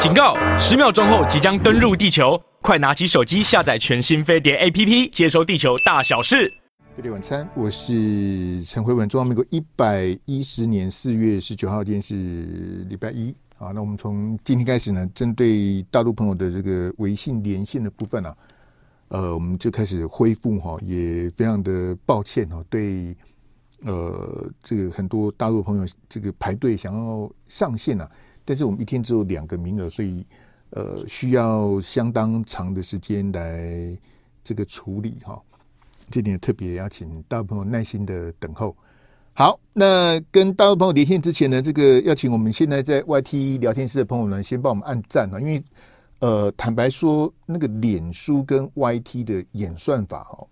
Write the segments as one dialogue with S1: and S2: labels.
S1: 警告！10秒钟后即将登陆地球，快拿起手机下载全新飞碟 APP， 接收地球大小事。
S2: 飞碟晚餐，我是陈辉文。中华民国110年4月19号，今天是礼拜一。好，那我们从今天开始呢，针对大陆朋友的这个微信连线的部分啊，我们就开始恢复哈，也非常的抱歉哈，对这个很多大陆朋友这个排队想要上线啊。但是我们一天只有2个名额，所以需要相当长的时间来这个处理哈。这点特别要请大陆朋友耐心的等候。好，那跟大陆朋友连线之前呢，这个要请我们现在在 YT 聊天室的朋友呢，先帮我们按赞啊，因为坦白说，那个脸书跟 YT 的演算法哈，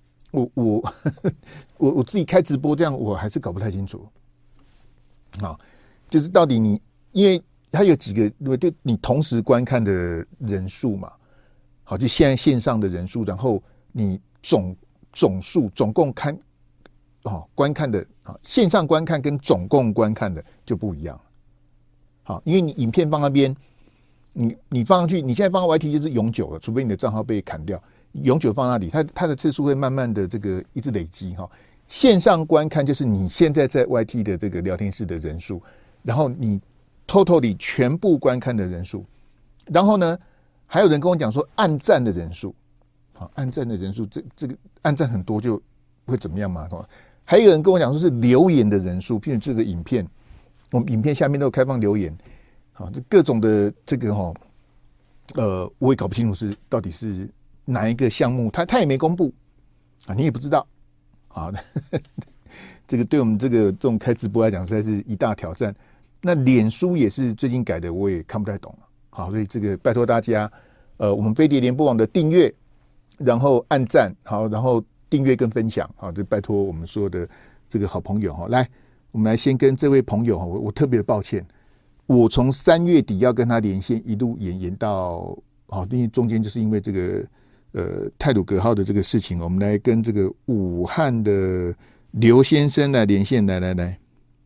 S2: 我自己开直播这样，我还是搞不太清楚。好，就是到底你。因为它有几个，就你同时观看的人数嘛，好，就现在线上的人数，然后你总数总共观看的线上观看跟总共观看的就不一样。好，因为你影片放那边，你放上去，你现在放到 YT 就是永久了，除非你的账号被砍掉，永久放那里，它的次数会慢慢的这个一直累积哈。线上观看就是你现在在 YT 的这个聊天室的人数，然后你totally 全部观看的人数，然后呢，还有人跟我讲说按赞的人数，好，按赞的人数，这个按赞很多就会怎么样嘛？还有人跟我讲说是留言的人数，譬如这个影片，我们影片下面都有开放留言，好，这各种的这个我也搞不清楚是到底是哪一个项目，他也没公布啊，你也不知道，好，这个对我们这种开直播来讲，实在是一大挑战。那脸书也是最近改的，我也看不太懂了。好，所以这个拜托大家，我们飞碟联播网的订阅，然后按赞，好，然后订阅跟分享，好，这拜托我们所有的这个好朋友哈。来，我们来先跟这位朋友哈，我特别的抱歉，我从3月底要跟他连线，一路延到好，因为中间就是因为这个太鲁阁号的这个事情，我们来跟这个武汉的刘先生来连线，来。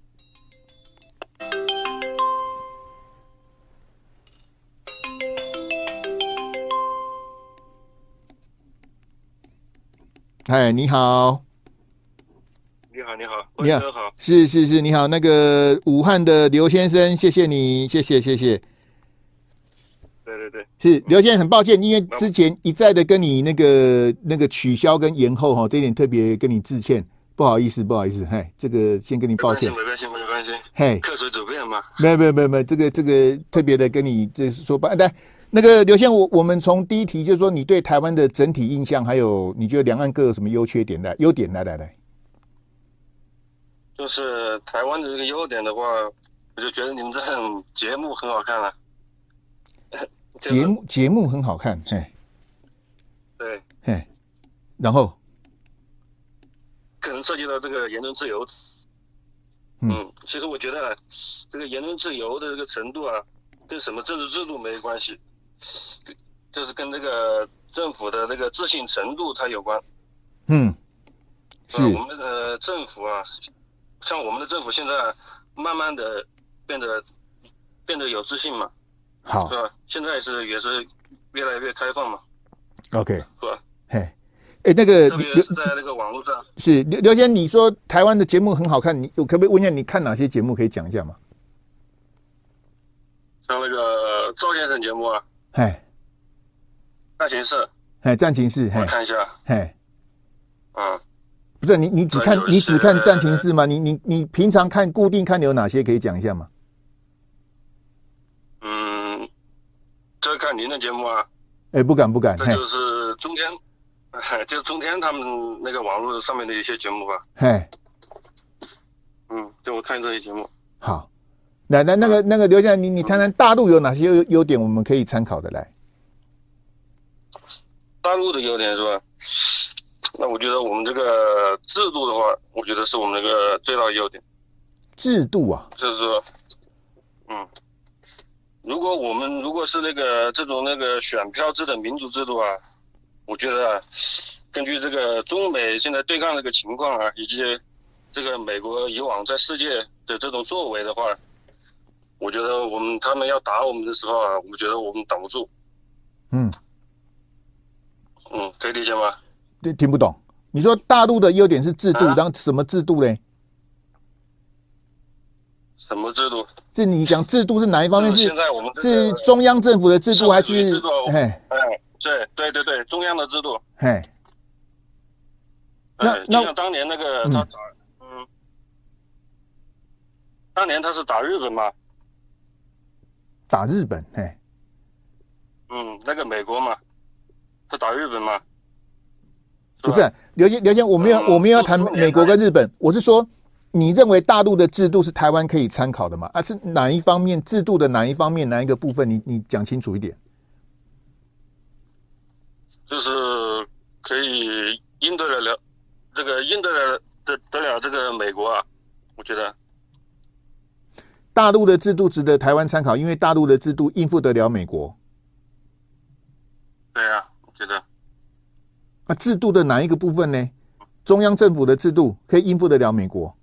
S2: 嗨，你好。
S3: 你好，你好，
S2: 是，你好，那个武汉的刘先生，谢谢你，谢谢。
S3: 对，
S2: 是刘先生，很抱歉，因为之前一再的跟你那个取消跟延后哈，这一点特别跟你致歉，不好意思，嘿，这个先跟你抱歉，
S3: 没关系，
S2: 嘿，
S3: 客随主便嘛，
S2: 没有，这个特别的跟你这说吧，来。那个刘先生，我们从第一题就是说，你对台湾的整体印象，还有你觉得两岸各有什么优点，来。
S3: 就是台湾的这个优点的话，我就觉得你们这种节目很好看了。
S2: 节目很好看，嘿，
S3: 对，
S2: 嘿，然后
S3: 可能涉及到这个言论自由。其实我觉得这个言论自由的这个程度啊，跟什么政治制度没关系。就是跟这个政府的这个自信程度它有关。
S2: 是
S3: 我们的政府啊，像我们的政府现在慢慢的变得有自信嘛，
S2: 好，
S3: 是吧？现在也是越来越开放嘛。
S2: OK，
S3: 是吧？
S2: 嘿，那个
S3: 特别是在那个网络上。
S2: 是刘先生，你说台湾的节目很好看，我可不可以问一下你看哪些节目？可以讲一下吗？
S3: 像那个赵先生节目啊，战情室，
S2: 战情室，
S3: 我看一下，
S2: 不是你只看战情室吗？你平常固定看有哪些可以讲一下吗？
S3: 这看您的节目啊，
S2: 不敢，
S3: 这就是中天，就是中天他们那个网络上面的一些节目吧，就我看这些节目。
S2: 好。那个刘先生，你谈谈大陆有哪些优点我们可以参考的来？
S3: 大陆的优点是吧？那我觉得我们这个制度的话，我觉得是我们这个最大的优点。
S2: 制度啊，
S3: 就是说，如果是这种选票制的民主制度啊，我觉得啊，根据这个中美现在对抗这个情况啊，以及这个美国以往在世界的这种作为的话， 我觉得他们要打我们的时候啊，我觉得我们挡不住。可以理解吗？
S2: 对，听不懂。你说大陆的优点是制度，当什么制度嘞？
S3: 什么制度？
S2: 是你讲制度是哪一方面？
S3: 现在我们
S2: 是中央政府的制度还是？
S3: 对，中央的制度。就像当年那个他打，当年他是打日本嘛？
S2: 打日本，
S3: 那个美国嘛，他打日本嘛？
S2: 不是刘先，我没有要谈美国跟日本，我是说，你认为大陆的制度是台湾可以参考的吗？是哪一方面制度的哪一方面哪一个部分？你讲清楚一点。
S3: 就是可以应对得了这个美国啊，我觉得。
S2: 大陆的制度值得台湾参考，因为大陆的制度应付得了美国。
S3: 对啊，我觉得。
S2: 制度的哪一个部分呢？中央政府的制度可以应付得了美国？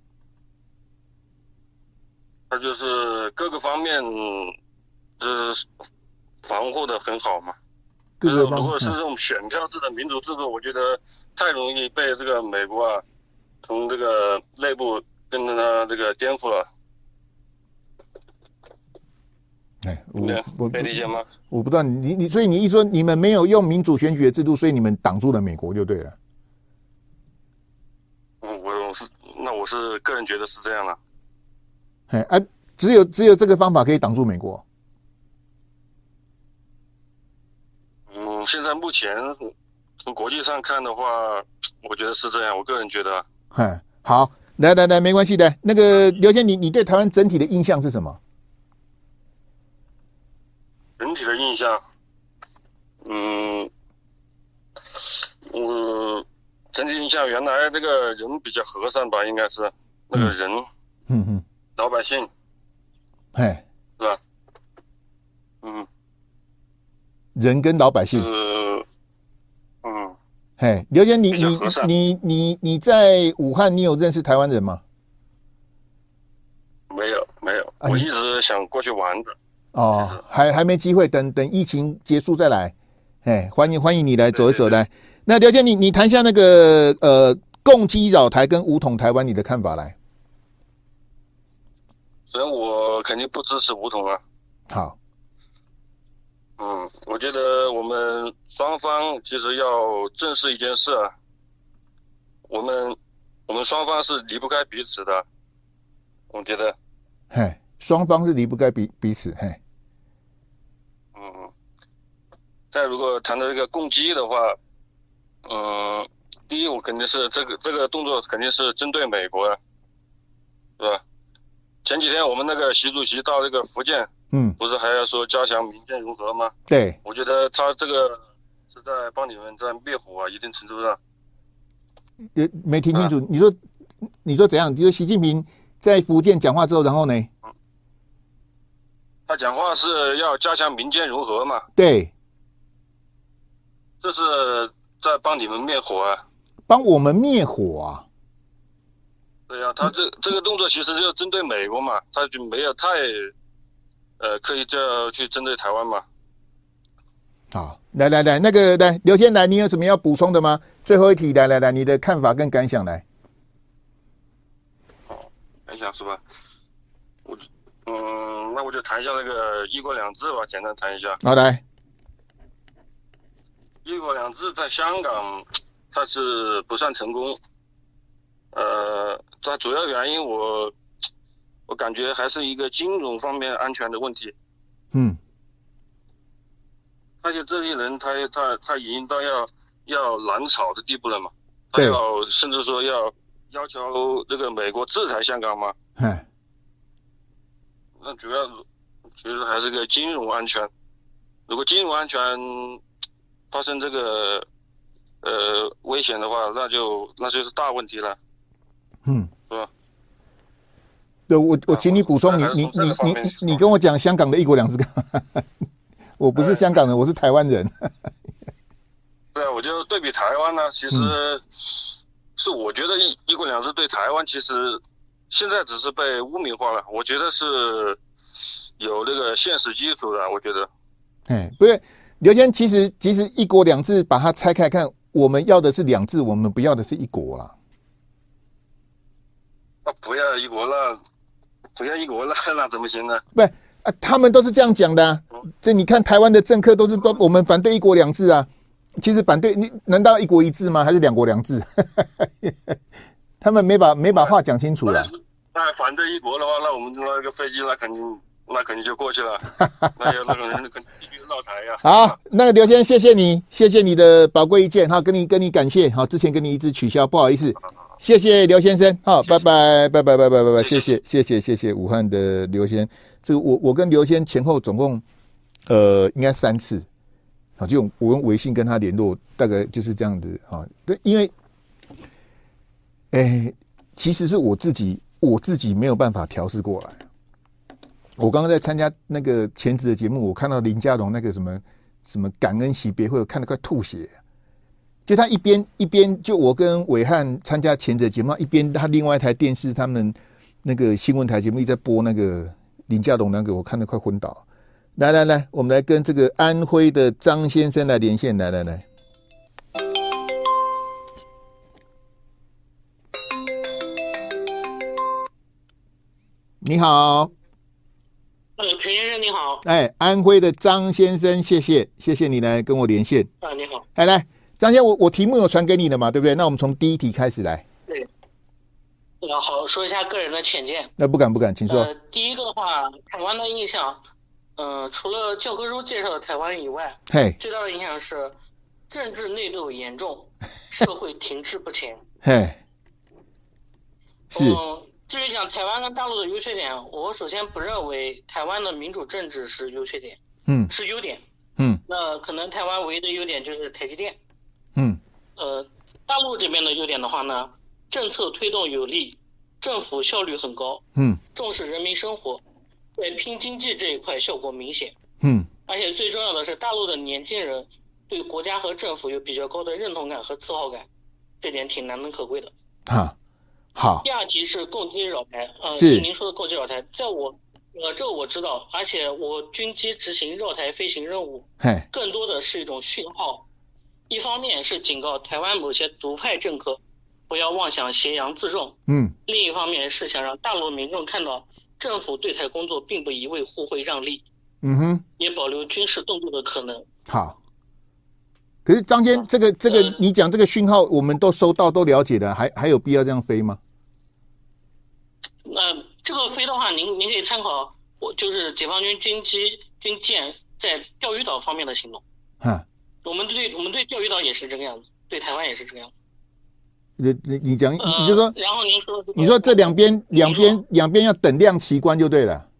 S3: 它就是各个方面就是防护的很好嘛。如果是这种选票制的民主制度，我觉得太容易被这个美国啊从这个内部跟它这个颠覆了。可以理解吗？
S2: 我不知道所以你一说你们没有用民主选举的制度，所以你们挡住了美国就对了。
S3: 我是个人觉得是这样的。
S2: 只有这个方法可以挡住美国。
S3: 现在目前从国际上看的话，我觉得是这样，我个人觉得。
S2: 好，来，没关系的。那个刘先，你对台湾整体的印象是什么？
S3: 整体的印象，我整体印象原来这个人比较和善吧，应该是那个人，老百姓，
S2: 是
S3: 吧？
S2: 人跟老百姓，刘先，你在武汉，你有认识台湾人吗？
S3: 没有，我一直想过去玩的。
S2: 还没机会，等疫情结束再来。欢迎你来走一走来。那刘先，你谈一下那个共机扰台跟武统台湾，你的看法来。
S3: 所以我肯定不支持武统啊。
S2: 好。
S3: 我觉得我们双方其实要正视一件事啊，我们双方是离不开彼此的，我觉得。
S2: 双方是离不开彼此。
S3: 再如果谈到这个共机的话，第一，我肯定是这个动作肯定是针对美国的，是吧？前几天我们那个习主席到这个福建，不是还要说加强民间融合吗？
S2: 对，
S3: 我觉得他这个是在帮你们在灭火啊，一定程度上。
S2: 没听清楚，你说怎样？你说习近平在福建讲话之后，然后呢？
S3: 他讲话是要加强民间融合嘛？
S2: 对，
S3: 这是在帮你们灭火啊！
S2: 帮我们灭火啊！
S3: 对呀，他这个动作其实就针对美国嘛，他就没有太刻意就要去针对台湾嘛。
S2: 好，来，那个来刘先来，你有什么要补充的吗？最后一题，来，你的看法跟感想来。
S3: 感想是吧？那我就谈一下那个一国两制吧，简单谈一下。
S2: 好，来，
S3: 一国两制在香港它是不算成功，它主要原因我感觉还是一个金融方面安全的问题。而且这些人他已经到要难炒的地步了嘛，他要甚至说要求这个美国制裁香港嘛。那主要其实还是个金融安全，如果金融安全发生这个危险的话，那就是大问题了。是吧？
S2: 对，我请你补充，你跟我讲香港的一国两制。我不是香港人，我是台湾人。
S3: 对，我就对比台湾呢，其实是我觉得一国两制对台湾其实现在只是被污名化了。我觉得是有那个现实基础的，我觉得。
S2: 不是刘先，其实一国两制把它拆开看，我们要的是两制，我们不要的是一国啦。
S3: 不要一国了，那怎么行呢？
S2: 不啊，他们都是这样讲的啊。这你看台湾的政客都是我们反对一国两制啊。其实反对你难道一国一制吗？还是两国两制？他们没把话讲清楚了。
S3: 那反对一国的话，那我们那个飞机那肯定就过去了。那个人肯定继续绕台呀。
S2: 好，那个刘先生，谢谢你的宝贵意见，好，跟你感谢，好，之前跟你一直取消，不好意思，谢谢刘先生，好，拜拜，谢谢武汉的刘先生，这个我跟刘先生前后总共应该3次，好，就我用微信跟他联络，大概就是这样子啊，对，因为其实是我自己没有办法调试过来。我刚刚在参加那个前职的节目，我看到林佳龙那个什么感恩惜别会，我看得快吐血。就他一边就我跟伟汉参加前职的节目，一边他另外一台电视他们那个新闻台节目一直在播那个林佳龙那个，我看得快昏倒。来，我们来跟这个安徽的张先生来连线，来。你好，
S4: 陈先生你好。
S2: 安徽的张先生，谢谢你来跟我连线。
S4: 你好。
S2: 来，张先生，我题目有传给你的嘛，对不对？那我们从第一题开始来。
S4: 对。好，说一下个人的浅见。
S2: 那不敢，请说。
S4: 第一个的话，台湾的印象，除了教科书介绍的台湾以外，最大的影响是政治内斗严重，社会停滞不前。是。至于讲台湾跟大陆的优缺点，我首先不认为台湾的民主政治是优缺点，是优点。那可能台湾唯一的优点就是台积电。大陆这边的优点的话呢，政策推动有力，政府效率很高，重视人民生活，在拼经济这一块效果明显。而且最重要的是，大陆的年轻人对国家和政府有比较高的认同感和自豪感，这点挺难能可贵的。
S2: 好，
S4: 第二题是攻击扰台，
S2: 是
S4: 您说的攻击扰台，在这个我知道，而且我军机执行绕台飞行任务，更多的是一种讯号，一方面是警告台湾某些独派政客不要妄想挟洋自重，另一方面是想让大陆民众看到政府对台工作并不一味互惠让利，也保留军事动作的可能。
S2: 好。可是张先，这个你讲这个讯号，我们都收到，都了解的，还有必要这样飞吗？
S4: 这个飞的话，您可以参考我就是解放军军机、军舰在钓鱼岛方面的行动。我们对钓鱼岛也是这个样子，对台湾也是这个样子。
S2: 你讲，你就说，
S4: 然后
S2: 你说这两边要等量齐观就对了。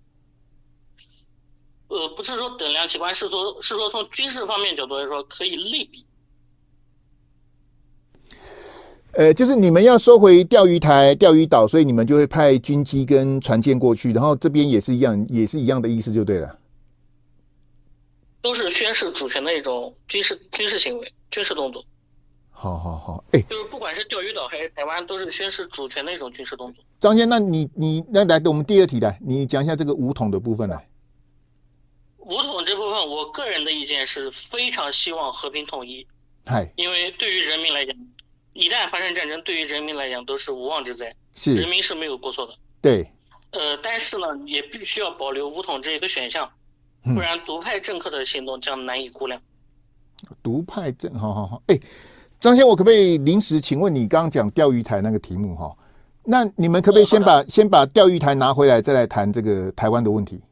S4: 不是说等量齐观，是说从军事方面角度来说可以类比。
S2: 就是你们要收回钓鱼台、钓鱼岛，所以你们就会派军机跟船舰过去，然后这边也是一样的意思就对了。
S4: 都是宣示主权的一种军事行为、军事动作。
S2: 好，
S4: 就是不管是钓鱼岛还是台湾，都是宣示主权的一种军事动作。
S2: 张先，那你那来，我们第二题来，你讲一下这个武统的部分来。
S4: 武统这部分，我个人的意见是非常希望和平统一。因为对于人民来讲，一旦发生战争，对于人民来讲都是无妄之灾，人民是没有过错的。
S2: 对。
S4: 但是呢，也必须要保留武统这一个选项，不然独派政客的行动将难以估量。
S2: 独派政，好。张先，我可不可以临时请问你刚刚讲钓鱼台那个题目哈？那你们可不可以先把钓鱼台拿回来，再来谈这个台湾的问题？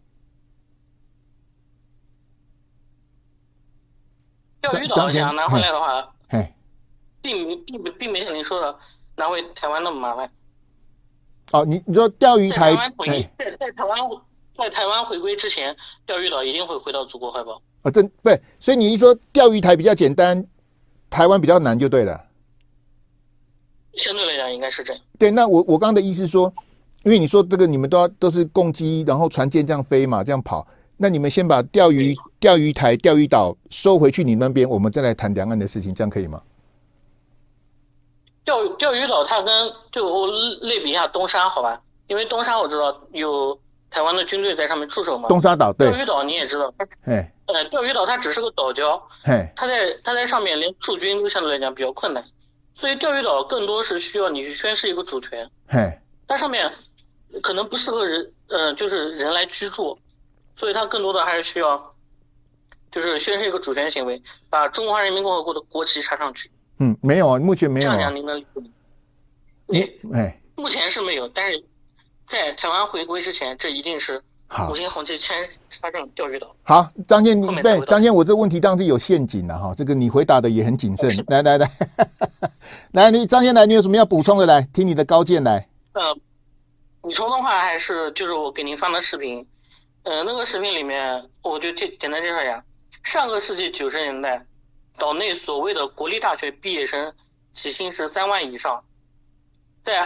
S4: 钓鱼岛想拿回来的话，并没像您说的拿回台湾那么麻烦。
S2: 你说钓鱼台
S4: 在台湾回归之前，钓鱼岛一定会回到祖国怀抱。
S2: 对，所以你一说钓鱼台比较简单，台湾比较难就对了。
S4: 相对来讲应该是这样。
S2: 对，那我刚刚的意思是说，因为你说这个你们都是共机，然后船舰这样飞嘛，这样跑。那你们先把钓鱼台、钓鱼岛收回去你那边，我们再来谈两岸的事情，这样可以吗？
S4: 钓鱼岛它就我类比一下东沙，好吧？因为东沙我知道有台湾的军队在上面驻守嘛。
S2: 东沙岛，对，
S4: 钓鱼岛你也知道，钓鱼岛它只是个岛礁，它在上面连驻军都相对来讲比较困难，所以钓鱼岛更多是需要你去宣示一个主权。它上面可能不适合人，就是人来居住，所以它更多的还是需要，就是宣示一个主权行为，把中华人民共和国的国旗插上去。
S2: 没有啊，目前没有。
S4: 这样讲您能理解？目前是没有，但是在台湾回归之前，这一定是五星红旗插上钓鱼岛。
S2: 好，张健，张健，我这个问题当然是有陷阱了哈，这个你回答的也很谨慎。来，你张健来，你有什么要补充的？来，听你的高见来。
S4: 补充的话还是就是我给您发的视频，那个视频里面我就简单介绍一下，上个世纪90年代。岛内所谓的国立大学毕业生起薪是3万以上，在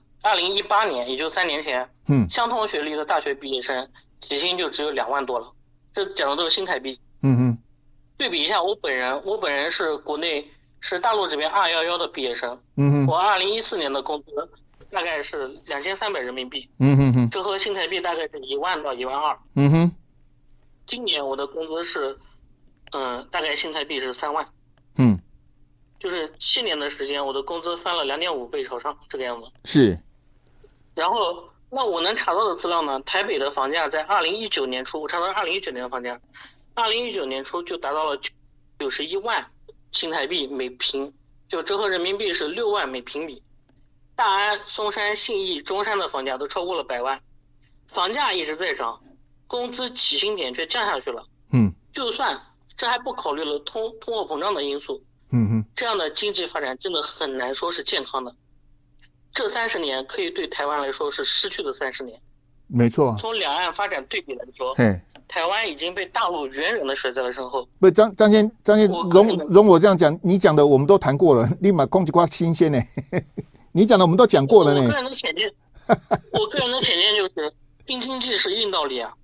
S4: 2018年，也就3年前，相同学历的大学毕业生起薪就只有2万多了。这讲的都是新台币。对比一下，我本人是国内是大陆这边211的毕业生。我2014年的工资大概是2300人民币。这和新台币大概是1万到1万2。今年我的工资是。大概新台币是3万，就是7年的时间，我的工资翻了2.5倍朝上，这个样子。
S2: 是。
S4: 然后，那我能查到的资料呢？台北的房价在2019年初，我查到2019年的房价，2019年初就达到了91万新台币每平，就折合人民币是6万每平米。大安、松山、信义、中山的房价都超过了100万，房价一直在涨，工资起薪点却降下去了。就算。这还不考虑了通货膨胀的因素，这样的经济发展真的很难说是健康的。这30年可以对台湾来说是失去的30年。
S2: 没错。
S4: 从两岸发展对比来说，台湾已经被大陆远远的甩在了身后。
S2: 不，张先容我这样讲，你讲的我们都谈过了，立马空气瓜新鲜呢。你讲的我们都讲过了呢。
S4: 我个人的浅见就是拼经济是硬道理啊。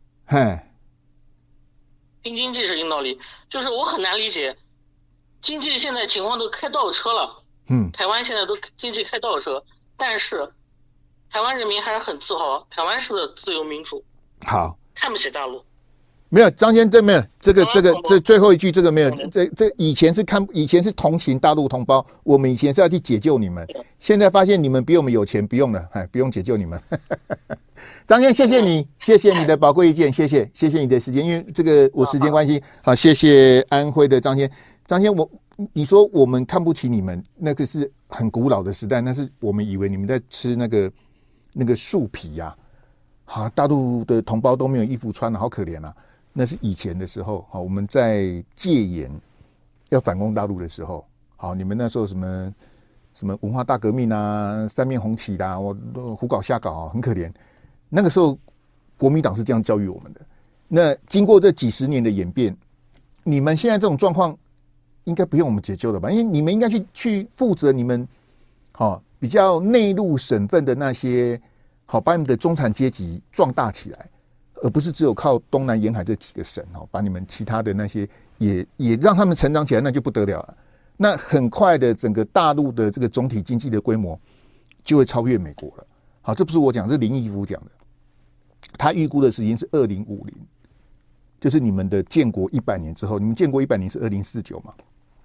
S4: 拼经济是硬道理，就是我很难理解，经济现在情况都开倒车了，台湾现在都经济开倒车，但是台湾人民还是很自豪台湾式的自由民主，
S2: 好，
S4: 看不起大陆。
S2: 没有，张先生没有这最后一句这个没有，这以前是同情大陆同胞，我们以前是要去解救你们，现在发现你们比我们有钱，不用了，不用解救你们。张先生，谢谢你的宝贵意见，谢谢你的时间，因为这个我时间关系，好，谢谢安徽的张先，你说我们看不起你们，那个是很古老的时代，那是我们以为你们在吃那个树皮呀，好，大陆的同胞都没有衣服穿了，好可怜啊。那是以前的时候，好，我们在戒严要反攻大陆的时候，好，你们那时候什么文化大革命啊，三面红旗啦，我胡搞瞎搞啊，很可怜。那个时候国民党是这样教育我们的。那经过这几十年的演变，你们现在这种状况应该不用我们解救了吧？因为你们应该去负责你们比较内陆省份的那些，好，把你们的中产阶级壮大起来。而不是只有靠东南沿海这几个省把你们其他的那些也让他们成长起来，那就不得了了。那很快的，整个大陆的这个总体经济的规模就会超越美国了。好，这不是我讲，这是林毅夫讲的。他预估的时间是2050，就是你们的建国100年之后，你们建国100年是2049嘛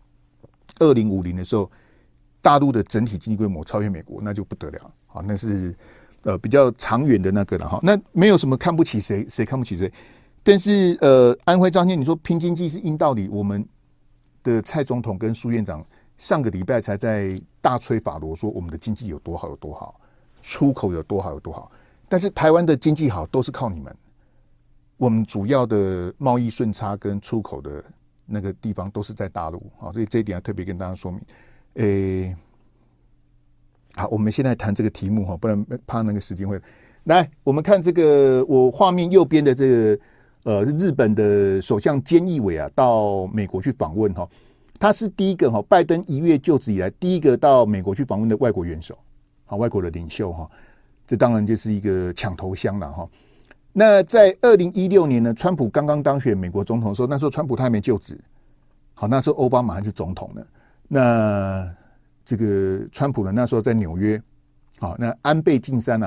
S2: ？2050的时候，大陆的整体经济规模超越美国，那就不得了。好，那是。比较长远的那个了哈，那没有什么看不起谁看不起谁，但是安徽张先你说拼经济是硬道理，我们的蔡总统跟苏院长上个礼拜才在大吹法罗说我们的经济有多好有多好，出口有多好有多好，但是台湾的经济好都是靠你们，我们主要的贸易顺差跟出口的那个地方都是在大陆啊，所以这一点要特别跟大家说明。好，我们现在谈这个题目哈，不然怕那个时间会来。我们看这个，我画面右边的这个日本的首相菅义伟啊，到美国去访问哈，他是第一个哈，拜登1月就职以来第一个到美国去访问的外国元首，好，外国的领袖哈，这当然就是一个抢头香了哈。那在2016年呢，川普刚刚当选美国总统的时候，那时候川普他还没就职，好，那时候奥巴马还是总统呢，那。这个川普呢，那时候在纽约，好，那安倍晋三啊，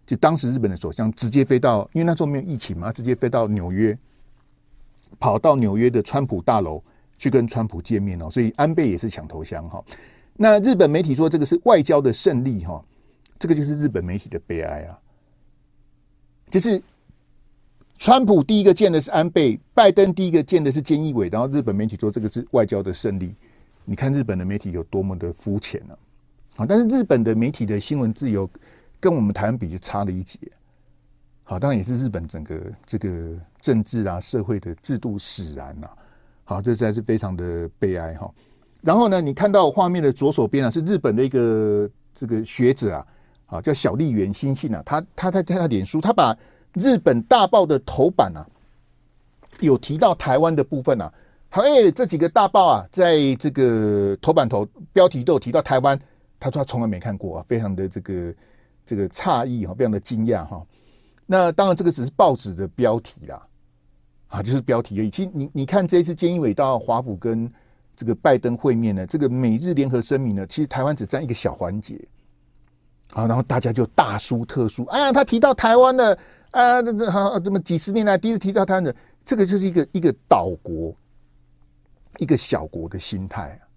S2: 就当时日本的首相直接飞到，因为那时候没有疫情嘛，直接飞到纽约，跑到纽约的川普大楼去跟川普见面哦，所以安倍也是抢头香哈。那日本媒体说这个是外交的胜利哈，这个就是日本媒体的悲哀啊。就是川普第一个见的是安倍，拜登第一个见的是菅义伟，然后日本媒体说这个是外交的胜利。你看日本的媒体有多么的肤浅呢？啊，但是日本的媒体的新闻自由跟我们台湾比就差了一截。好，当然也是日本整个这个政治啊、社会的制度使然啊。好，这实在是非常的悲哀哈。然后呢，你看到画面的左手边啊，是日本的一个这个学者啊，啊叫小笠原欣幸啊，他在脸书，他把日本大报的头版啊，有提到台湾的部分啊，好，这几个大报啊，在这个头版头标题都有提到台湾，他说他从来没看过啊，非常的这个诧异哈，非常的惊讶哈。那当然，这个只是报纸的标题啦，啊，就是标题而已。其实你看这一次菅义伟到华府跟这个拜登会面呢，这个美日联合声明呢，其实台湾只占一个小环节，好，然后大家就大书特书，哎呀，他提到台湾的啊，这么几十年来第一次提到台湾的，这个就是一个岛国、一个小国的心态啊。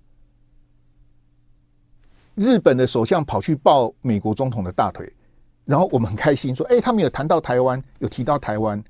S2: 日本的首相跑去抱美国总统的大腿。然后我们很开心说，他们有谈到台湾，有提到台湾，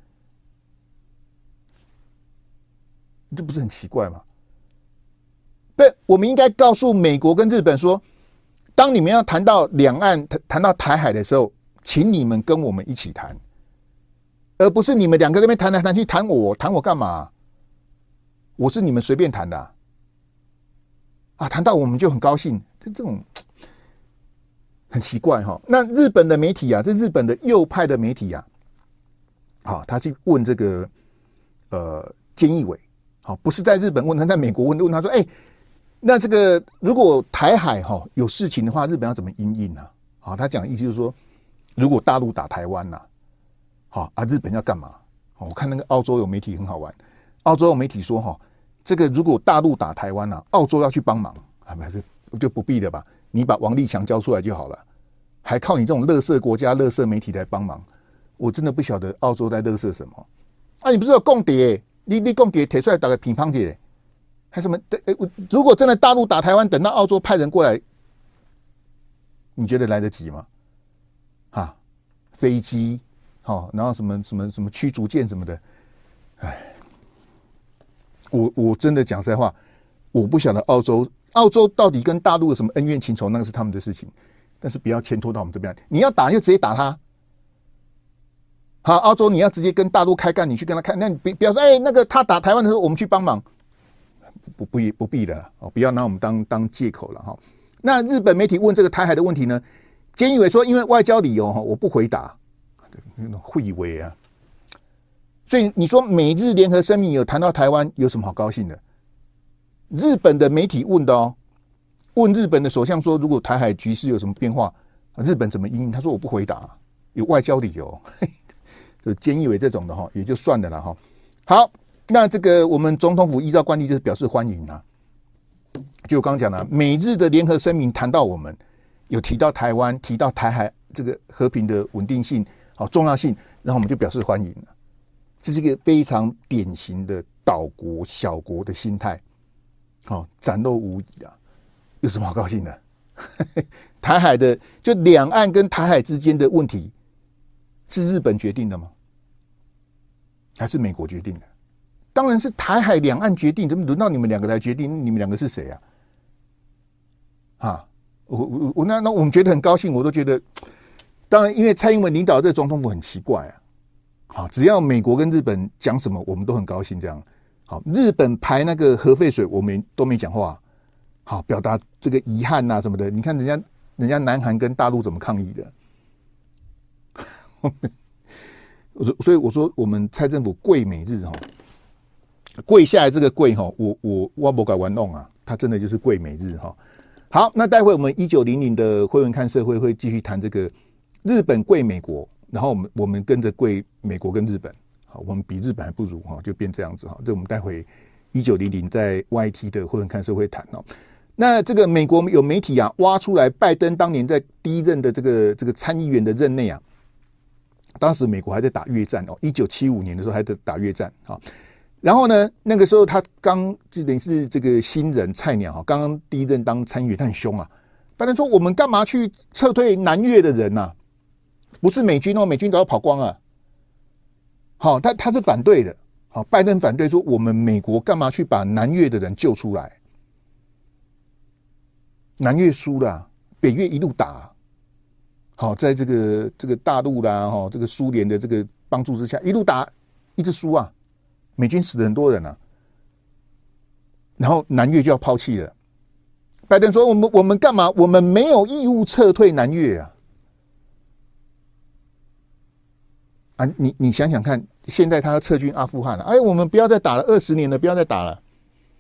S2: 这不是很奇怪吗？不，我们应该告诉美国跟日本说，当你们要谈到两岸、谈到台海的时候，请你们跟我们一起谈，而不是你们两个在那边谈来谈去，谈我干嘛？我是你们随便谈的啊，谈到我们就很高兴，这种。很奇怪哈，那日本的媒体啊，这日本的右派的媒体啊，好，他去问这个菅义伟，好，不是在日本问，他在美国问他说，那这个如果台海哈有事情的话，日本要怎么因应呢？好，他讲的意思就是说，如果大陆打台湾呐，好啊，日本要干嘛？我看那个澳洲有媒体很好玩，澳洲有媒体说哈，这个如果大陆打台湾呐，澳洲要去帮忙啊，就不必了吧。你把王立强交出来就好了，还靠你这种垃圾国家、垃圾媒体来帮忙，我真的不晓得澳洲在垃圾什么啊！你不是有共谍？你共谍提出来打个乒乓球，还什么？如果真的大陆打台湾，等到澳洲派人过来，你觉得来得及吗？啊，飞机，然后什么驱逐舰什么的，我真的讲实在话，我不晓得澳洲到底跟大陆有什么恩怨情仇，那个是他们的事情，但是不要牵拖到我们这边。你要打就直接打他。好，澳洲你要直接跟大陆开干，你去跟他开，那你不要说那个他打台湾的时候我们去帮忙，不必的哦，不要拿我们当借口了哈。那日本媒体问这个台海的问题呢，菅义伟说因为外交理由我不回答，那种会为啊。所以你说美日联合声明有谈到台湾，有什么好高兴的？日本的媒体问的问日本的首相说，如果台海局势有什么变化，日本怎么因应？他说我不回答，有外交理由。就菅义伟这种的也就算了啦哈。好，那这个我们总统府依照惯例就是表示欢迎啊。就我刚刚讲了，美日的联合声明谈到我们有提到台湾，提到台海这个和平的稳定性重要性，然后我们就表示欢迎了。这是一个非常典型的岛国小国的心态。展露无遗啊，有什么好高兴的？台海的就两岸跟台海之间的问题，是日本决定的吗？还是美国决定的？当然是台海两岸决定，怎么轮到你们两个来决定？你们两个是谁啊？那我们觉得很高兴，我都觉得，当然因为蔡英文领导这个总统府很奇怪啊，只要美国跟日本讲什么，我们都很高兴这样。好，日本排那个核废水，我们都没讲话，好，表达这个遗憾啊什么的。你看人家南韩跟大陆怎么抗议的？所以我说我们蔡政府跪美日跪下来这个跪我不敢玩弄啊，他真的就是跪美日好，那待会我们1900的慧文看社会会继续谈这个日本跪美国，然后我们跟着跪美国跟日本。好，我们比日本还不如就变这样子这我们待会1900在 YT 的慧文看社会谈那这个美国有媒体挖出来拜登当年在第一任的这个参议员的任内当时美国还在打越战哦，1975年的时候还在打越战啊。然后呢，那个时候他刚就等于是这个新人菜鸟哈，刚刚第一任当参议员，他很凶啊。拜登说：“我们干嘛去撤退南越的人啊？不是美军哦，美军都要跑光了。”好，他是反对的。好，拜登反对说：“我们美国干嘛去把南越的人救出来？南越输了，北越一路打。好，在这个大陆啦，哈，这个苏联的这个帮助之下，一路打，一直输啊。”美军死了很多人啊，然后南越就要抛弃了。拜登说：“我们干嘛？我们没有义务撤退南越啊！啊，你想想看，现在他要撤军阿富汗了，哎，我们不要再打了，20年了，不要再打了。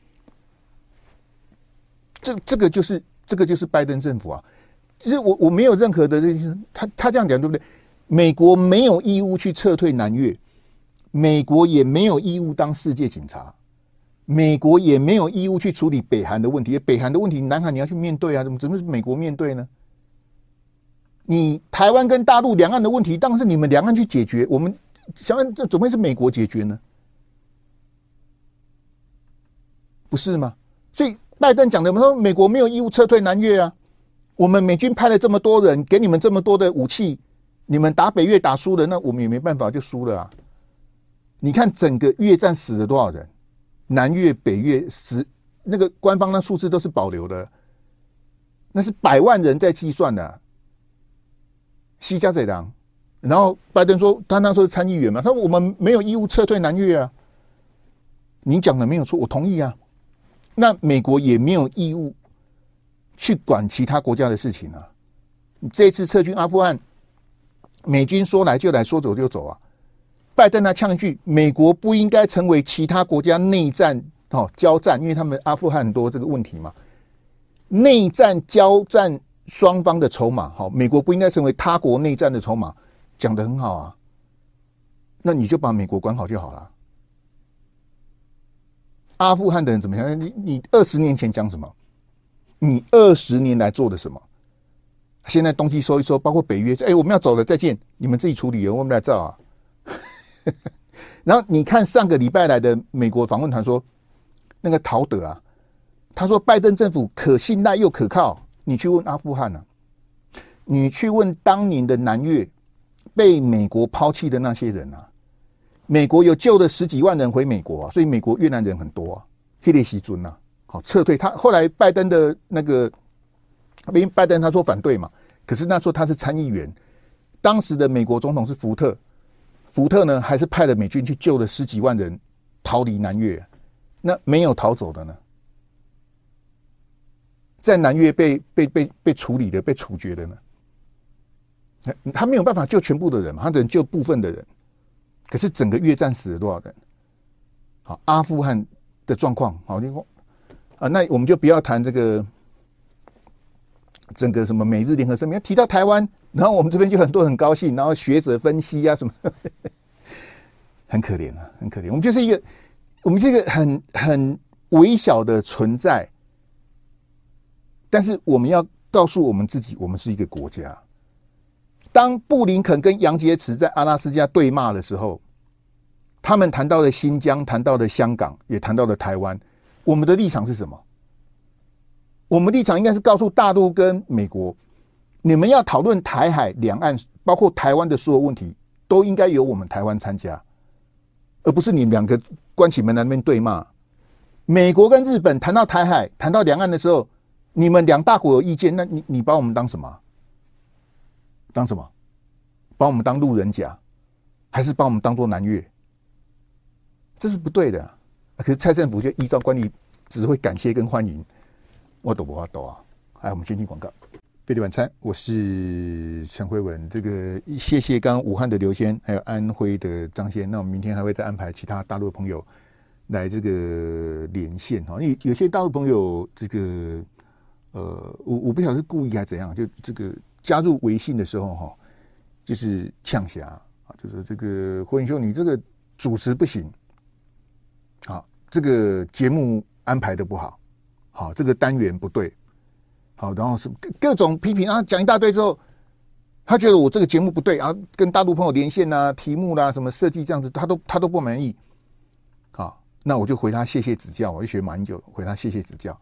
S2: 这个就是拜登政府啊。其实我没有任何的他这样讲对不对？美国没有义务去撤退南越。美国也没有义务当世界警察，美国也没有义务去处理北韩的问题。北韩的问题，南韩你要去面对啊，怎么是美国面对呢？你台湾跟大陆两岸的问题，当然是你们两岸去解决。我们想想，这怎么会是美国解决呢？不是吗？所以拜登讲的，我们说美国没有义务撤退南越啊。我们美军派了这么多人，给你们这么多的武器，你们打北越打输了，那我们也没办法，就输了啊。你看整个越战死了多少人？南越、北越死，那个官方的数字都是保留的，那是100万人在计算的、啊。西加贼狼，然后拜登说他那时候是参议员嘛，他说我们没有义务撤退南越啊。你讲的没有错，我同意啊。那美国也没有义务去管其他国家的事情啊。你这次撤军阿富汗，美军说来就来，说走就走啊。拜登他呛一句：“美国不应该成为其他国家内战交战，因为他们阿富汗很多这个问题嘛，内战交战双方的筹码。好，美国不应该成为他国内战的筹码，讲得很好啊。那你就把美国管好就好了。阿富汗的人怎么样？你20年前讲什么？你20年来做的什么？现在东西收一收，包括北约，我们要走了，再见，你们自己处理，我们来造啊。”然后你看上个礼拜来的美国访问团说，那个陶德啊，他说拜登政府可信赖又可靠。你去问阿富汗啊，你去问当年的南越被美国抛弃的那些人啊，美国有救了10几万人回美国啊，所以美国越南人很多啊。黑列西尊啊，好撤退。他后来拜登的那个，因为拜登他说反对嘛，可是那时候他是参议员，当时的美国总统是福特。福特呢，还是派了美军去救了10几万人逃离南越，那没有逃走的呢？在南越被处理的、被处决的呢？他没有办法救全部的人嘛，他只能救部分的人。可是整个越战死了多少人？好，阿富汗的状况好，那我们就不要谈这个整个什么美日联合声明，提到台湾。然后我们这边就很多很高兴，然后学者分析啊什么，很可怜啊，很可怜。我们是一个很微小的存在，但是我们要告诉我们自己，我们是一个国家。当布林肯跟杨洁篪在阿拉斯加对骂的时候，他们谈到了新疆，谈到了香港，也谈到了台湾。我们的立场是什么？我们立场应该是告诉大陆跟美国，你们要讨论台海两岸，包括台湾的所有问题，都应该由我们台湾参加，而不是你们两个关起门来那边对骂。美国跟日本谈到台海、谈到两岸的时候，你们两大国有意见，那你把我们当什么？当什么？把我们当路人甲，还是把我们当作南越？这是不对的。可是蔡政府就依照惯例，只会感谢跟欢迎。我懂不？我懂啊！来，我们先进广告。贝蒂晚餐，我是陈慧文。这个谢谢刚刚武汉的刘先，还有安徽的张先。那我们明天还会再安排其他大陆的朋友来这个连线哈。因为有些大陆朋友这个我不晓得是故意还是怎样，就这个加入微信的时候哈，就是呛侠啊，就是这个霍云兄，你这个主持不行，好，这个节目安排的不好，好，这个单元不对。好，然后是各种批评啊，讲一大堆之后， 他觉得我这个节目不对啊，跟大陆朋友连线啊，题目啦、什么设计这样子，他都不满意。好，那我就回他谢谢指教，我就学马英九回他谢谢指教。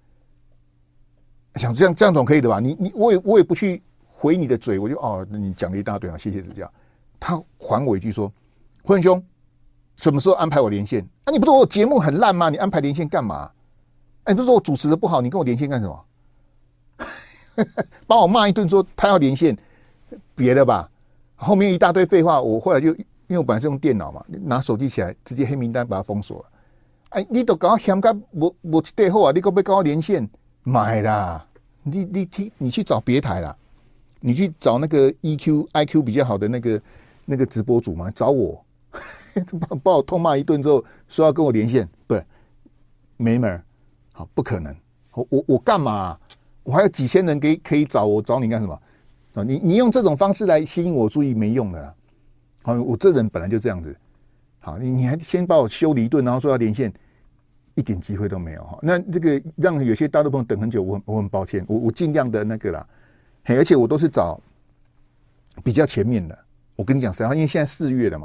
S2: 想这样总可以的吧？我也不去回你的嘴，我就你讲了一大堆啊，谢谢指教。他还我一句说：“辉文兄，什么时候安排我连线？啊，你不是说我节目很烂吗？你安排连线干嘛？你不是说我主持的不好，你跟我连线干什么？把我骂一顿，说他要连线，别的吧。后面一大堆废话，我后来就因为我本来是用电脑嘛，拿手机起来，直接黑名单把它封锁了。你都搞嫌个我一对后啊，你可不可以跟我连线？买啦，你去找别台啦，你去找那个 IQ 比较好的那个直播主嘛，找我，把我痛骂一顿之后，说要跟我连线，不，没门儿，好，不可能，我干嘛啊？我还有几千人可以找我，找你干什么？啊，你用这种方式来吸引我注意没用的啦。好，我这人本来就这样子。好，你还先把我修理一顿，然后说要连线，一点机会都没有哈。那这个让有些大陆朋友等很久，我很抱歉，我尽量的那个啦。而且我都是找比较前面的。我跟你讲，因为现在4月了嘛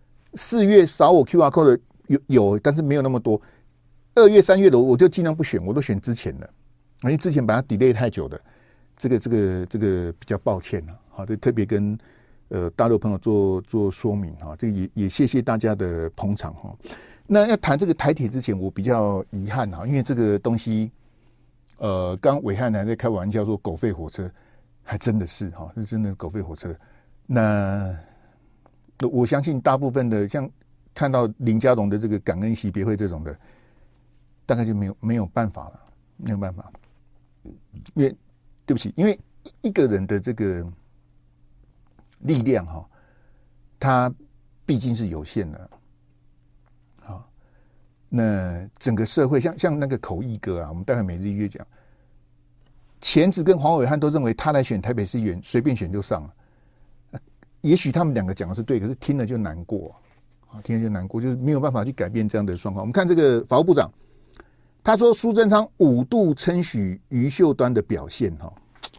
S2: ，4月扫我 QR code 的有，但是没有那么多。2月、3月的我就尽量不选，我都选之前的。因为之前把它 delay 太久的，这个比较抱歉啊。好，这特别跟大陆朋友做说明哈。这个也谢谢大家的捧场哈。那要谈这个台铁之前，我比较遗憾哈，因为这个东西，刚伟汉还在开玩笑说狗吠火车，还真的是哈，是真的狗吠火车。那我相信大部分的像看到林佳龙的这个感恩惜别会这种的，大概就没有办法了，没有办法。因为对不起，因为一个人的这个力量哈，它毕竟是有限的。好，那整个社会像那个口译哥啊，我们待会每日一阅讲，前子跟黄伟汉都认为他来选台北市议员，随便选就上了。也许他们两个讲的是对，可是听了就难过啊，听了就难过，就是没有办法去改变这样的状况。我们看这个法务部长。他说苏贞昌5度称许于秀端的表现哈，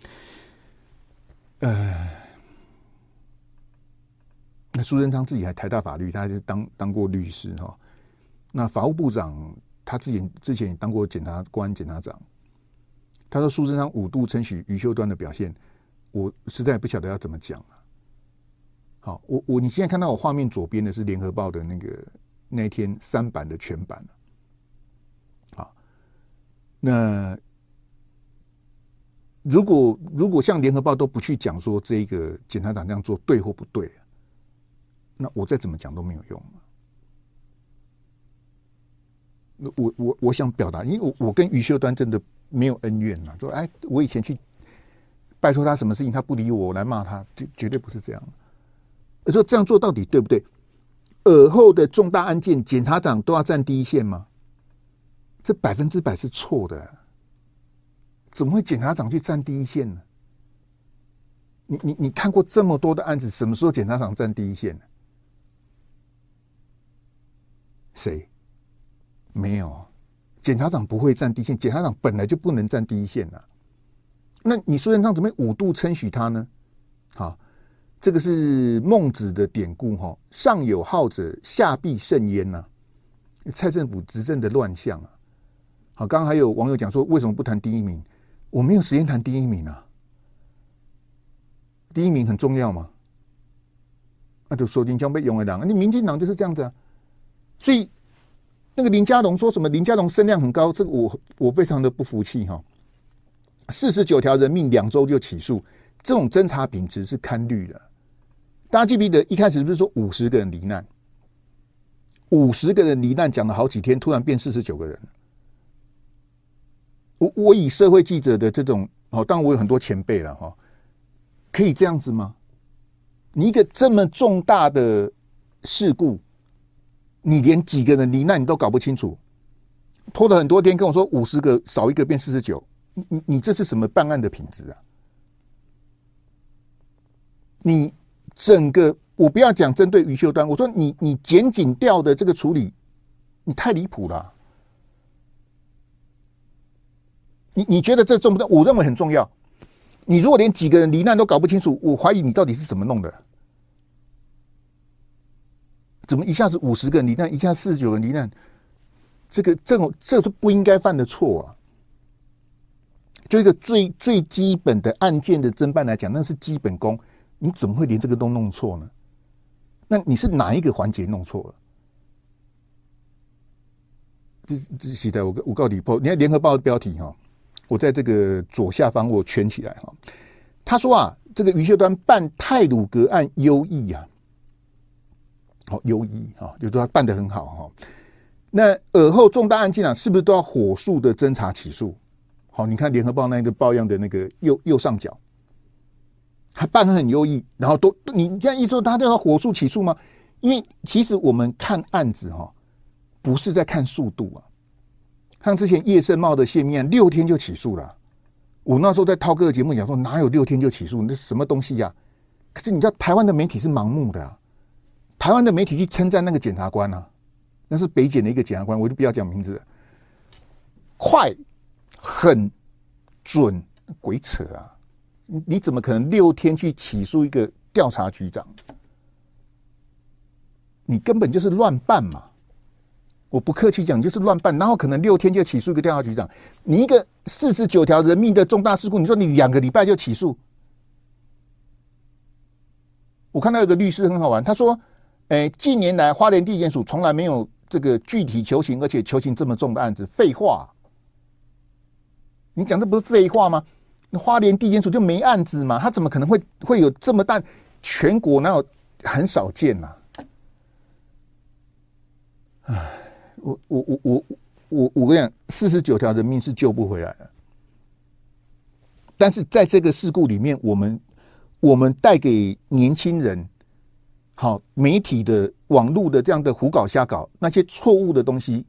S2: 那苏贞昌自己还台大法律，他就当过律师哈。那法务部长他之前也当过检察官、检察长。他说苏贞昌5度称许于秀端的表现，我实在不晓得要怎么讲了。好，你现在看到我画面左边的是联合报的那一天3版的全版。那如果像联合报都不去讲说这个检察长这样做对或不对，那我再怎么讲都没有用。我想表达，因为我跟于秀端真的没有恩怨嘛，说我以前去拜托他什么事情他不理我，我来骂他，绝对不是这样。说这样做到底对不对？尔后的重大案件，检察长都要站第一线吗？这100%是错的，怎么会检察长去站第一线呢？你看过这么多的案子，什么时候检察长站第一线呢？谁？没有，检察长不会站第一线，检察长本来就不能站第一线啊。那你苏贞昌怎么5度称许他呢？好，这个是孟子的典故哈，上有好者，下必甚焉呐。蔡政府执政的乱象啊。好，刚刚还有网友讲说，为什么不谈第一名？我没有时间谈第一名啊。第一名很重要吗？那就说金将被用的人，你民进党就是这样子啊。所以那个林佳龙说什么林佳龙声量很高，这个我非常的不服气哈。49条人命2周就起诉，这种侦查品质是堪虑的。大家记不记得一开始是不是说50个人罹难？50个人罹难讲了好几天，突然变49个人。我以社会记者的这种，当然我有很多前辈了哈，可以这样子吗？你一个这么重大的事故，你连几个人罹难你都搞不清楚，拖了很多天跟我说50个少一个变49，你这是什么办案的品质啊？你整个我不要讲针对于秀端，我说你检警调的这个处理，你太离谱了啊。你觉得这重不重要？我认为很重要。 你如果连几个人罹难都搞不清楚，我怀疑你到底是怎么弄的？怎么一下子50个人罹难，一下子49个人罹难？这是不应该犯的错啊！就一个最基本的案件的侦办来讲，那是基本功，你怎么会连这个都弄错呢？那你是哪一个环节弄错了？这是的，我告你破，你看联合报的标题哈，我在这个左下方我圈起来哈。他说啊，这个余秀端办太鲁阁案优异啊，好优异啊，就是说他办得很好哈。那尔后重大案件啊，是不是都要火速的侦查起诉？好，你看联合报那个报样的那个右上角，他办得很优异，然后你这样一说，他都要火速起诉吗？因为其实我们看案子哈，不是在看速度啊。像之前叶盛茂的泄密案，6天就起诉了。我那时候在涛哥的节目讲说，哪有6天就起诉？那是什么东西呀？可是你知道台湾的媒体是盲目的啊，台湾的媒体去称赞那个检察官啊，那是北检的一个检察官，我就不要讲名字了。快、狠、准，鬼扯啊！你怎么可能6天去起诉一个调查局长？你根本就是乱办嘛！我不客气讲，就是乱办。然后可能6天就起诉一个调查局长，你一个49条人命的重大事故，你说你2个礼拜就起诉？我看到有个律师很好玩，他说：“近年来花莲地检署从来没有这个具体求刑，而且求刑这么重的案子。”废话，你讲这不是废话吗？花莲地检署就没案子嘛，他怎么可能会有这么大？全国哪有很少见呐？唉，我跟你讲，49条人命是救不回来的。但是在这个事故里面，我们带给年轻人，好媒体的网络的这样的胡搞瞎搞，那些错误的东西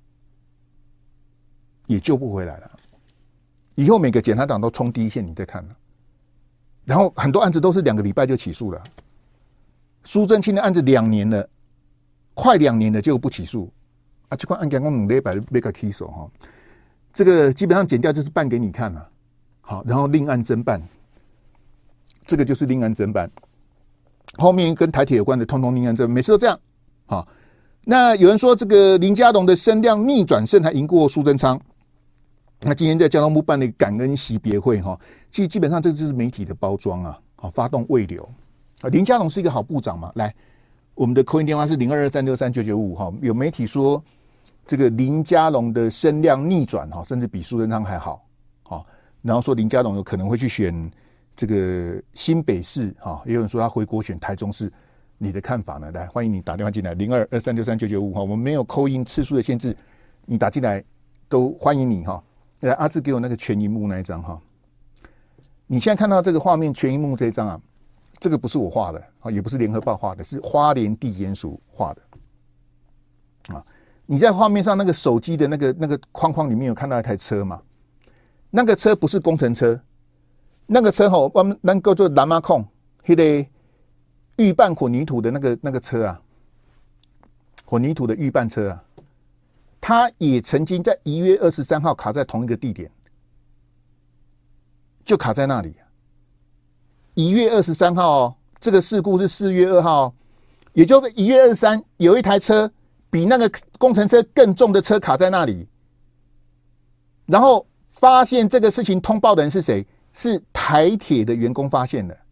S2: 也救不回来了。以后每个检察长都冲第一线，你再看了。然后很多案子都是2个礼拜就起诉了。苏正清的案子2年了，快2年了就不起诉啊！这块案件我2礼拜被他起诉哈，这个基本上检调就是办给你看了，好，然后另案侦办，这个就是另案侦办。后面跟台铁有关的，通通另案侦办，每次都这样。好，那有人说这个林佳龙的声量逆转胜还赢过苏贞昌。那今天在交通部办的感恩惜别会哈，其实基本上这就是媒体的包装啊，好发动胃流啊。林佳龙是一个好部长嘛，来，我们的扣音电话是0223639955哈。有媒体说这个林佳龙的声量逆转哈，甚至比苏贞昌还好，好，然后说林佳龙有可能会去选这个新北市哈，也有人说他回国选台中市，你的看法呢？来，欢迎你打电话进来0223639955哈，我们没有扣音次数的限制，你打进来都欢迎你哈。来，阿志给我那个全萤幕那一张哈，你现在看到这个画面全萤幕这一张啊，这个不是我画的啊，也不是联合报画的，是花莲地检署画的啊。你在画面上那个手机的那个框框里面有看到一台车吗？那个车不是工程车，那个车吼，我们能够做蓝马控，那个预拌混凝土的那个车啊，混凝土的预拌车啊。他也曾经在1月23号卡在同一个地点，就卡在那里。1月23号哦，这个事故是4月2号哦，也就是1月23，有一台车比那个工程车更重的车卡在那里，然后发现这个事情通报的人是谁？是台铁的员工发现的，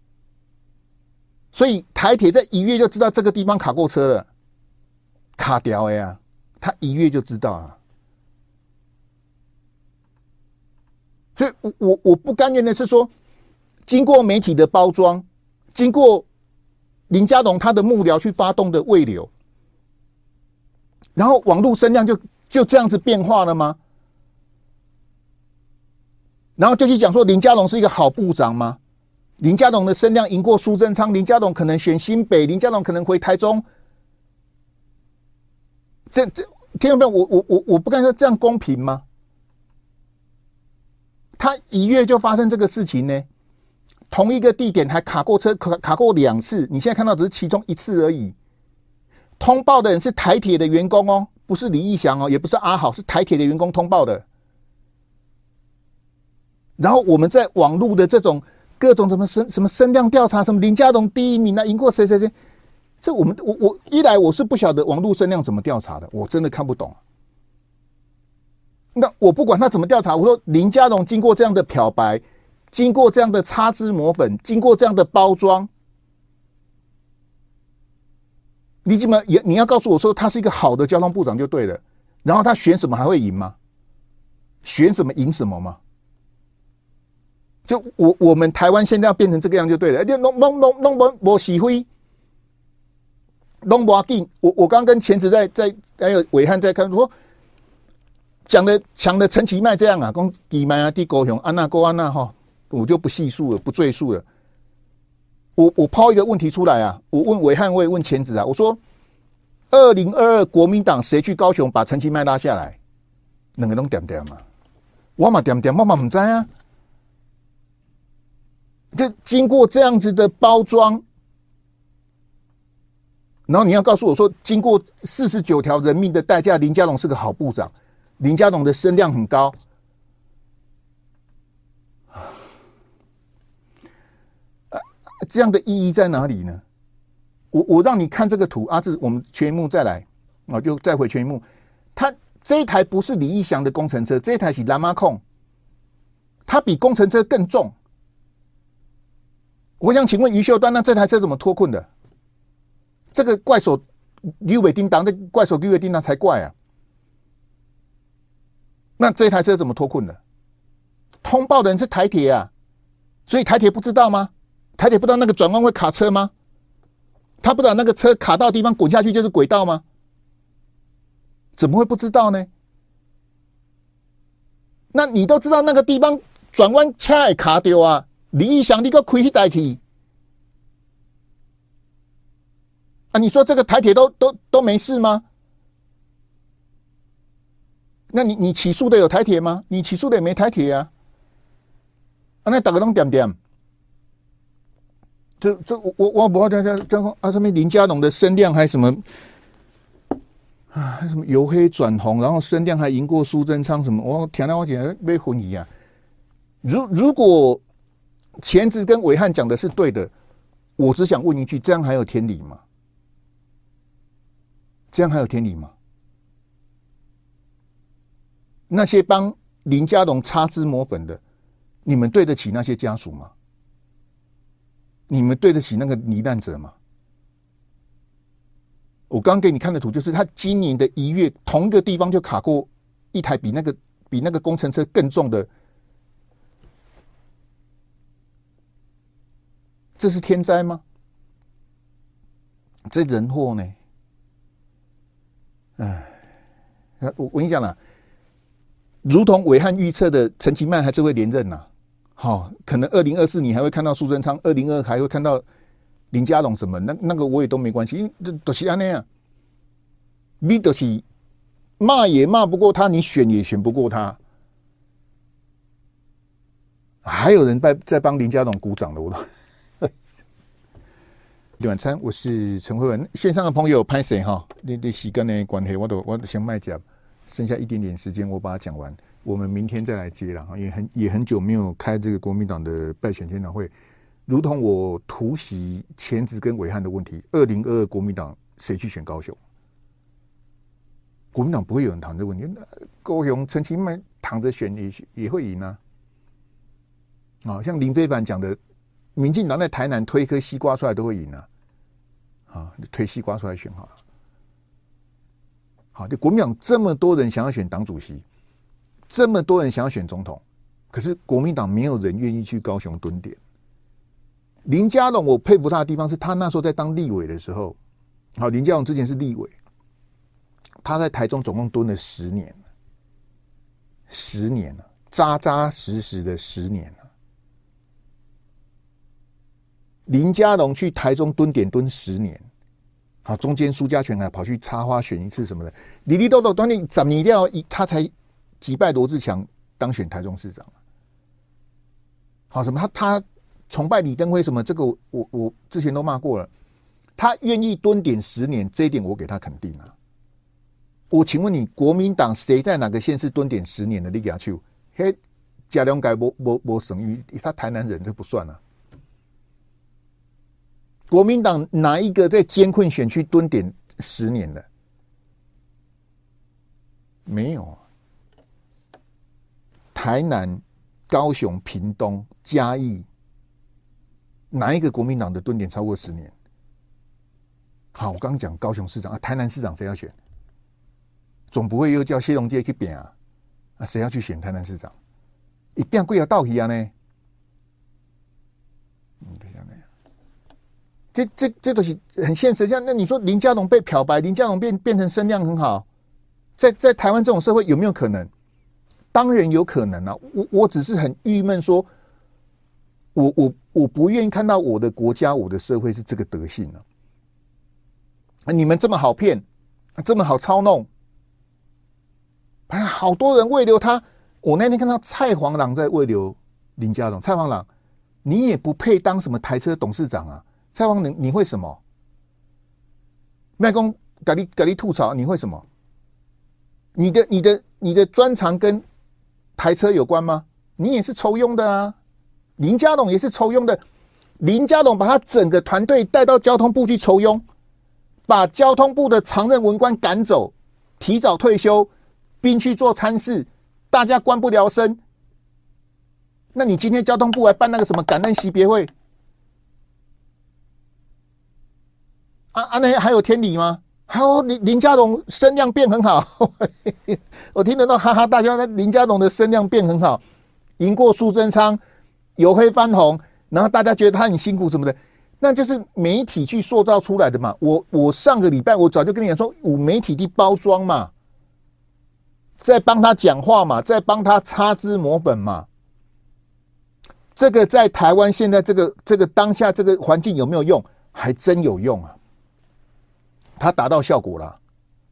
S2: 所以台铁在1月就知道这个地方卡过车了，卡掉了呀。他1月就知道了，所以我不甘愿的是说，经过媒体的包装，经过林佳龙他的幕僚去发动的胃流，然后网络声量就这样子变化了吗？然后就去讲说林佳龙是一个好部长吗？林佳龙的声量赢过苏贞昌，林佳龙可能选新北，林佳龙可能回台中。这听众朋友，我不敢说这样公平吗？他1月就发生这个事情呢，同一个地点还卡过车，卡过2次，你现在看到只是其中1次而已。通报的人是台铁的员工哦，不是李义祥哦，也不是阿好，是台铁的员工通报的。 然后我们在网络的这种各种什么声量调查，什么林佳龙第一名啊，赢过谁谁谁，这我一来我是不晓得网络声量怎么调查的，我真的看不懂。那我不管他怎么调查，我说林佳龙经过这样的漂白，经过这样的擦脂抹粉，经过这样的包装，你要告诉我说他是一个好的交通部长就对了，然后他选什么还会赢吗？选什么赢什么吗？就我们台湾现在要变成这个样就对了，就弄没喜欢，弄不紧。我刚跟前子在还有伟汉在看说。讲的陈其迈这样啊，讲基迈啊、地高雄、安娜高安娜哈，我就不细数了，不赘述了。我抛一个问题出来啊，我问伟汉，我也问前子啊，我说2022国民党谁去高雄把陈其迈拉下来？两个都点点嘛，我嘛点点，我嘛不知啊。就经过这样子的包装，然后你要告诉我说，经过49条人命的代价，林佳龙是个好部长。林佳龙的声量很高，这样的意义在哪里呢？我让你看这个图，阿志，我们全荧幕再来啊，就再回全荧幕。他这一台不是李义祥的工程车，这一台是蓝马控，它比工程车更重。我想请问于秀端，那这台车怎么脱困的？这个怪手吕伟叮当，这怪手吕伟叮当才怪啊！那这台车怎么脱困的？通报的人是台铁啊，所以台铁不知道吗？台铁不知道那个转弯会卡车吗？他不知道那个车卡到地方滚下去就是轨道吗？怎么会不知道呢？那你都知道那个地方转弯车会卡掉啊，李义祥你给我开那台去啊？你说这个台铁都没事吗？那你起诉的有台铁吗？你起诉的也没台铁啊！那大家都点点，我不这啊，什么林佳龙的声量还什么啊，什么由黑转红，然后声量还赢过苏贞昌什么，我听到我觉得被昏迷啊！如果前子跟伟汉讲的是对的，我只想问一句：这样还有天理吗？这样还有天理吗？那些帮林佳龙擦脂抹粉的，你们对得起那些家属吗？你们对得起那个罹难者吗？我刚给你看的图就是他今年的1月，同一个地方就卡过一台比那个工程车更重的，这是天灾吗？这人祸呢？哎，我跟你讲了。如同伟汉预测的，陈其迈还是会连任呐。好，可能2024你还会看到苏贞昌，2022还会看到林佳龙什么，那个我也都没关系，因为都是这样。你就是骂也骂不过他，你选也选不过他。还有人在帮林佳龙鼓掌的，我都。晚餐，我是陈慧文，线上的朋友拍谁哈？你时间的关系，我先卖讲。剩下一点点时间，我把它讲完。我们明天再来接了，也很久没有开这个国民党的败选研讨会。如同我突袭前子跟伟汉的问题，2022国民党谁去选高雄？国民党不会有人谈这个问题。高雄陈其迈躺着选也会赢啊！啊，像林飞帆讲的，民进党在台南推一颗西瓜出来都会赢啊！啊，推西瓜出来选好了。好，就国民党这么多人想要选党主席，这么多人想要选总统，可是国民党没有人愿意去高雄蹲点。林佳龙，我佩服他的地方是他那时候在当立委的时候，好，林佳龙之前是立委，他在台中总共蹲了10年，10年了，扎扎实实的10年了。林佳龙去台中蹲点蹲10年。好，中间苏家全还跑去插花选一次什么的，里里斗斗，当年怎么一定要他才击败罗志强当选台中市长。好，什么他崇拜李登辉什么，这个我之前都骂过了。他愿意蹲点10年，这一点我给他肯定啊。我请问你，国民党谁在哪个县市蹲点10年的？你给他去，嘿， 嘉良改没省域，他台南人这不算啊。国民党哪一个在艰困选区蹲点10年的？没有啊。台南、高雄、屏东、嘉义，哪一个国民党的蹲点超过10年？好，我刚讲高雄市长啊，台南市长谁要选？总不会又叫谢龙介去选啊？啊，谁要去选台南市长？一变贵要倒去啊呢？这都是很现实。像那你说林佳龙被漂白，林佳龙变成声量很好，在台湾这种社会有没有可能？当然有可能啊。我只是很郁闷，说我不愿意看到我的国家、我的社会是这个德性啊！你们这么好骗，这么好操弄，好多人慰留他。我那天看到蔡黄朗在慰留林佳龙，蔡黄朗，你也不配当什么台车董事长啊！蔡黄朗，你会什么？麦公给你吐槽，你会什么？你的专长跟台车有关吗？你也是抽佣的啊！林佳龙也是抽佣的。林佳龙把他整个团队带到交通部去抽佣，把交通部的常任文官赶走，提早退休，并去做参事，大家官不聊生。那你今天交通部还办那个什么感恩惜别会？那还有天理吗？还有林佳龙声量变很好，我听得到哈哈大笑。林佳龙的声量变很好，赢过苏贞昌，有黑翻红，然后大家觉得他很辛苦什么的，那就是媒体去塑造出来的嘛。我上个礼拜我早就跟你讲说，有媒体的包装嘛，在帮他讲话嘛，在帮他擦脂抹粉嘛。这个在台湾现在这个当下这个环境有没有用？还真有用啊！他达到效果了，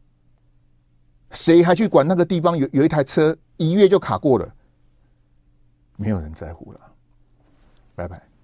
S2: 谁还去管那个地方有一台车1月就卡过了？没有人在乎了。拜拜。